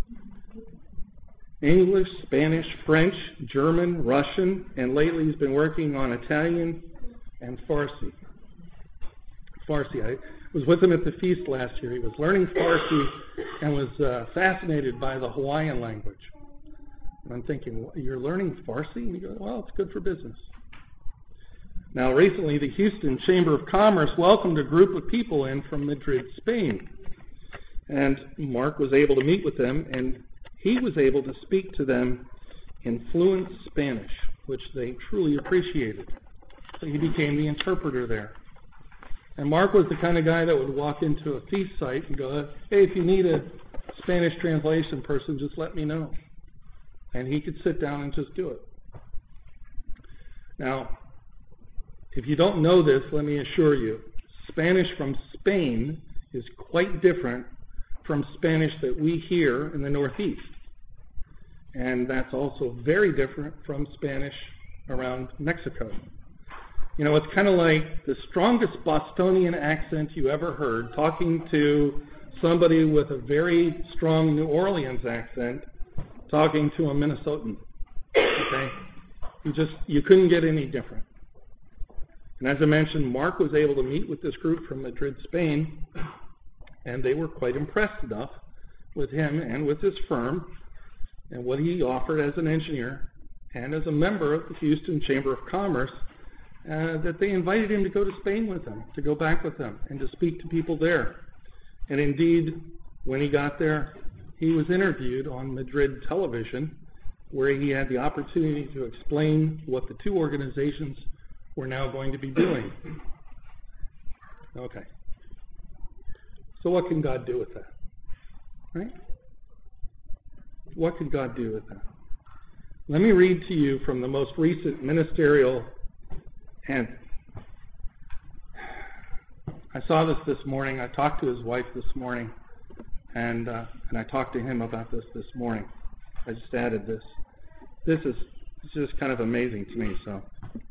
English, Spanish, French, German, Russian, and lately he's been working on Italian and Farsi. Farsi. I was with him at the feast last year. He was learning Farsi and was uh, fascinated by the Hawaiian language. And I'm thinking, you're learning Farsi? And he goes, well, it's good for business. Now, recently, the Houston Chamber of Commerce welcomed a group of people in from Madrid, Spain. And Mark was able to meet with them, and he was able to speak to them in fluent Spanish, which they truly appreciated. So he became the interpreter there. And Mark was the kind of guy that would walk into a feast site and go, hey, if you need a Spanish translation person, just let me know. And he could sit down and just do it. Now, if you don't know this, let me assure you, Spanish from Spain is quite different from Spanish that we hear in the Northeast. And that's also very different from Spanish around Mexico. You know, it's kind of like the strongest Bostonian accent you ever heard talking to somebody with a very strong New Orleans accent talking to a Minnesotan. Okay? You just, you couldn't get any different. And as I mentioned, Mark was able to meet with this group from Madrid, Spain, and they were quite impressed enough with him and with his firm and what he offered as an engineer and as a member of the Houston Chamber of Commerce, uh, that they invited him to go to Spain with them, to go back with them, and to speak to people there. And indeed, when he got there, he was interviewed on Madrid television, where he had the opportunity to explain what the two organizations were now going to be doing. Okay. So what can God do with that? Right? What can God do with that? Let me read to you from the most recent ministerial anthem. I saw this this morning. I talked to his wife this morning, and uh, and I talked to him about this this morning. I just added this. This is it's just kind of amazing to me. So,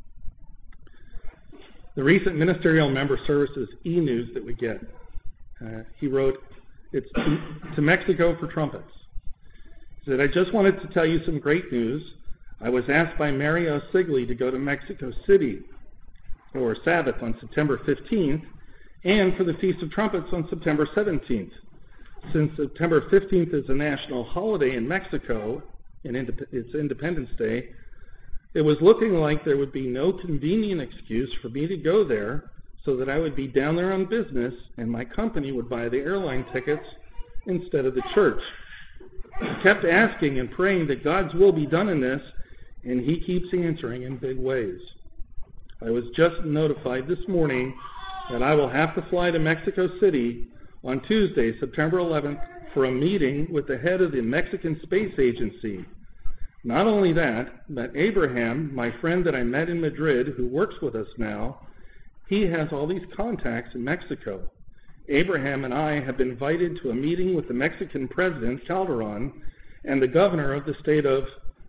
the recent ministerial member services e-news that we get, uh, he wrote, it's to, to Mexico for trumpets. He said, I just wanted to tell you some great news. I was asked by Mario Sigli to go to Mexico City for Sabbath on September fifteenth and for the Feast of Trumpets on September seventeenth. Since September fifteenth is a national holiday in Mexico, and it's Independence Day, it was looking like there would be no convenient excuse for me to go there so that I would be down there on business and my company would buy the airline tickets instead of the church. I kept asking and praying that God's will be done in this, and he keeps answering in big ways. I was just notified this morning that I will have to fly to Mexico City on Tuesday, September eleventh, for a meeting with the head of the Mexican Space Agency. Not only that, but Abraham, my friend that I met in Madrid, who works with us now, he has all these contacts in Mexico. Abraham and I have been invited to a meeting with the Mexican president, Calderon, and the governor of the state of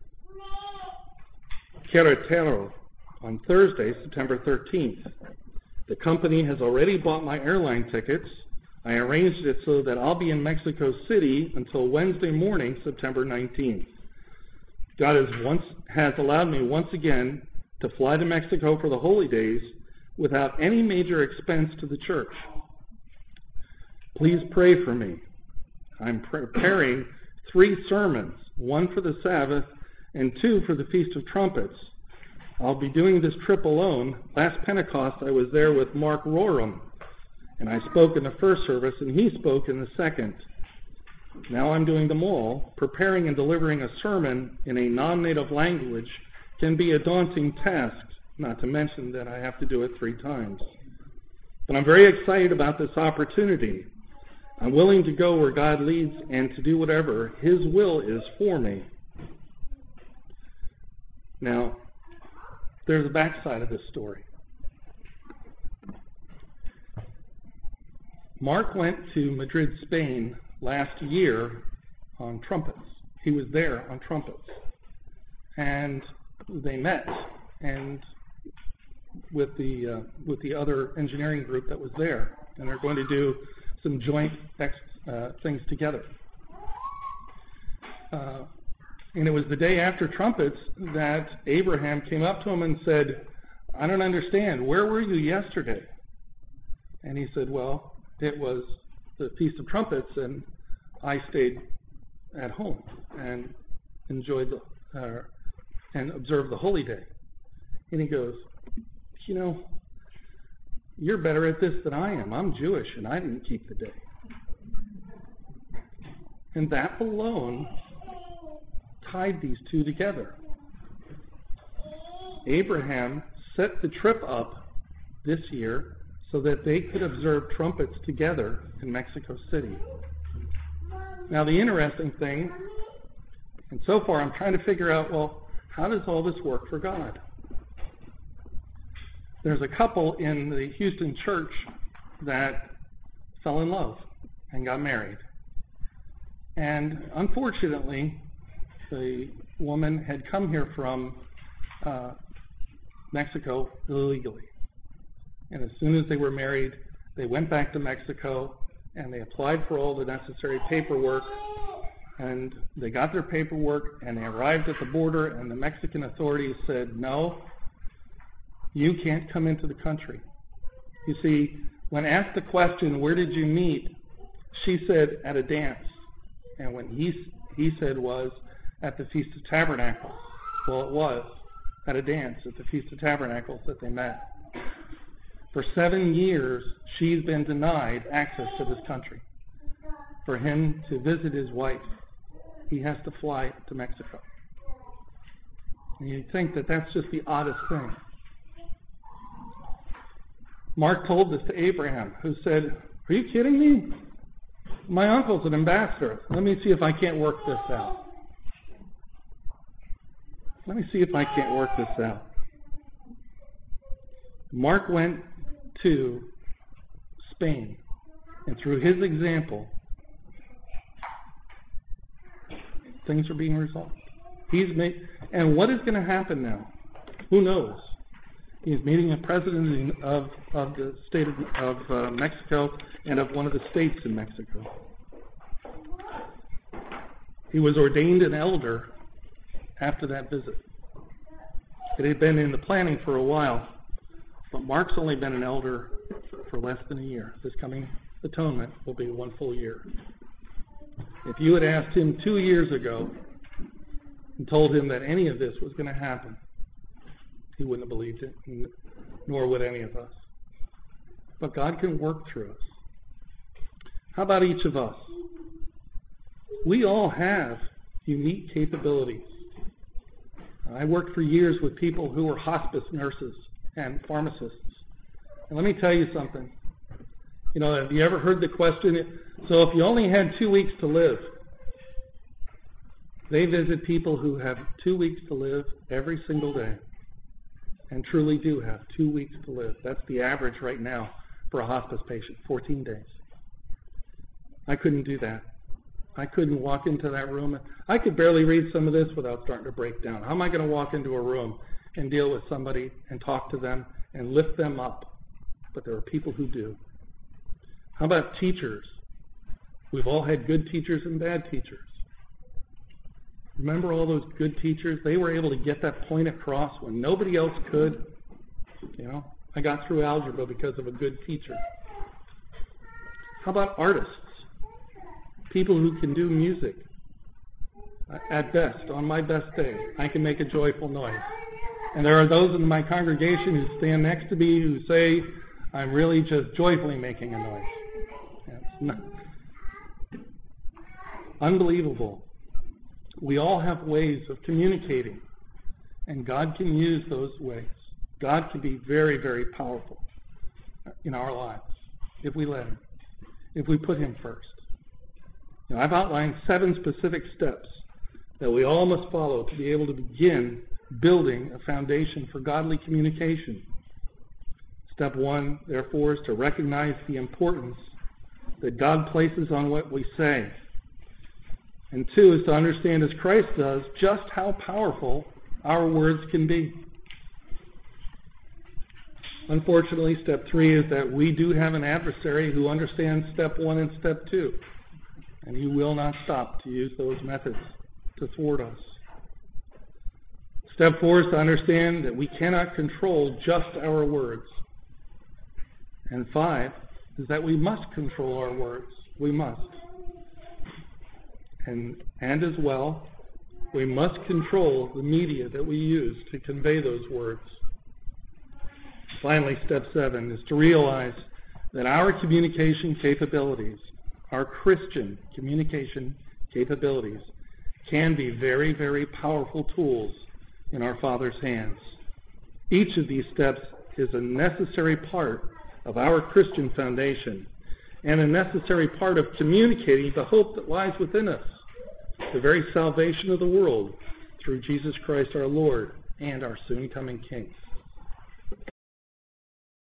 Querétaro on Thursday, September thirteenth. The company has already bought my airline tickets. I arranged it so that I'll be in Mexico City until Wednesday morning, September nineteenth. God has once has allowed me once again to fly to Mexico for the holy days without any major expense to the church. Please pray for me. I'm preparing three sermons, one for the Sabbath and two for the Feast of Trumpets. I'll be doing this trip alone. Last Pentecost I was there with Mark Roram, and I spoke in the first service and he spoke in the second. Now I'm doing them all. Preparing and delivering a sermon in a non-native language can be a daunting task, not to mention that I have to do it three times. But I'm very excited about this opportunity. I'm willing to go where God leads and to do whatever his will is for me. Now, there's a backside of this story. Mark went to Madrid, Spain last year on trumpets. He was there on trumpets. And they met and with the uh, with the other engineering group that was there. And they're going to do some joint ex, uh, things together. Uh, and it was the day after trumpets that Abraham came up to him and said, I don't understand, where were you yesterday? And he said, well, it was the Feast of Trumpets, and I stayed at home and enjoyed the, uh, and observed the holy day. And he goes, you know, you're better at this than I am. I'm Jewish, and I didn't keep the day. And that alone tied these two together. Abraham set the trip up this year so that they could observe trumpets together in Mexico City. Now, the interesting thing, and so far I'm trying to figure out, well, how does all this work for God? There's a couple in the Houston church that fell in love and got married. And unfortunately, the woman had come here from uh, Mexico illegally. And as soon as they were married, they went back to Mexico and they applied for all the necessary paperwork. And they got their paperwork, and they arrived at the border, and the Mexican authorities said, no, you can't come into the country. You see, when asked the question, where did you meet? She said, at a dance. And when he, he said was, at the Feast of Tabernacles. Well, it was at a dance at the Feast of Tabernacles that they met. For seven years, she's been denied access to this country. For him to visit his wife, he has to fly to Mexico. And you think that that's just the oddest thing. Mark told this to Abraham, who said, are you kidding me? My uncle's an ambassador. Let me see if I can't work this out. Let me see if I can't work this out. Mark went to Spain, and through his example, things are being resolved. He's made, and what is going to happen now? Who knows? He's meeting a president of, of the state of, of uh, Mexico and of one of the states in Mexico. He was ordained an elder after that visit. It had been in the planning for a while, but Mark's only been an elder for less than a year. This coming atonement will be one full year. If you had asked him two years ago and told him that any of this was going to happen, he wouldn't have believed it, nor would any of us. But God can work through us. How about each of us? We all have unique capabilities. I worked for years with people who were hospice nurses and pharmacists. And let me tell you something. You know, have you ever heard the question, so if you only had two weeks to live? They visit people who have two weeks to live every single day, and truly do have two weeks to live. That's the average right now for a hospice patient, fourteen days. I couldn't do that. I couldn't walk into that room. I could barely read some of this without starting to break down. How am I going to walk into a room and deal with somebody and talk to them and lift them up? But there are people who do. How about teachers? We've all had good teachers and bad teachers. Remember all those good teachers? They were able to get that point across when nobody else could. You know, I got through algebra because of a good teacher. How about artists? People who can do music. At best, on my best day, I can make a joyful noise. And there are those in my congregation who stand next to me who say, I'm really just joyfully making a noise. It's not unbelievable. We all have ways of communicating, and God can use those ways. God can be very, very powerful in our lives if we let Him, if we put Him first. Now, I've outlined seven specific steps that we all must follow to be able to begin building a foundation for godly communication. Step one, therefore, is to recognize the importance that God places on what we say. And two is to understand, as Christ does, just how powerful our words can be. Unfortunately, step three is that we do have an adversary who understands step one and step two. And he will not stop to use those methods to thwart us. Step four is to understand that we cannot control just our words. And five is that we must control our words. We must. And, and as well, we must control the media that we use to convey those words. Finally, step seven is to realize that our communication capabilities, our Christian communication capabilities, can be very, very powerful tools in our Father's hands. Each of these steps is a necessary part of our Christian foundation and a necessary part of communicating the hope that lies within us, the very salvation of the world through Jesus Christ our Lord and our soon-coming King.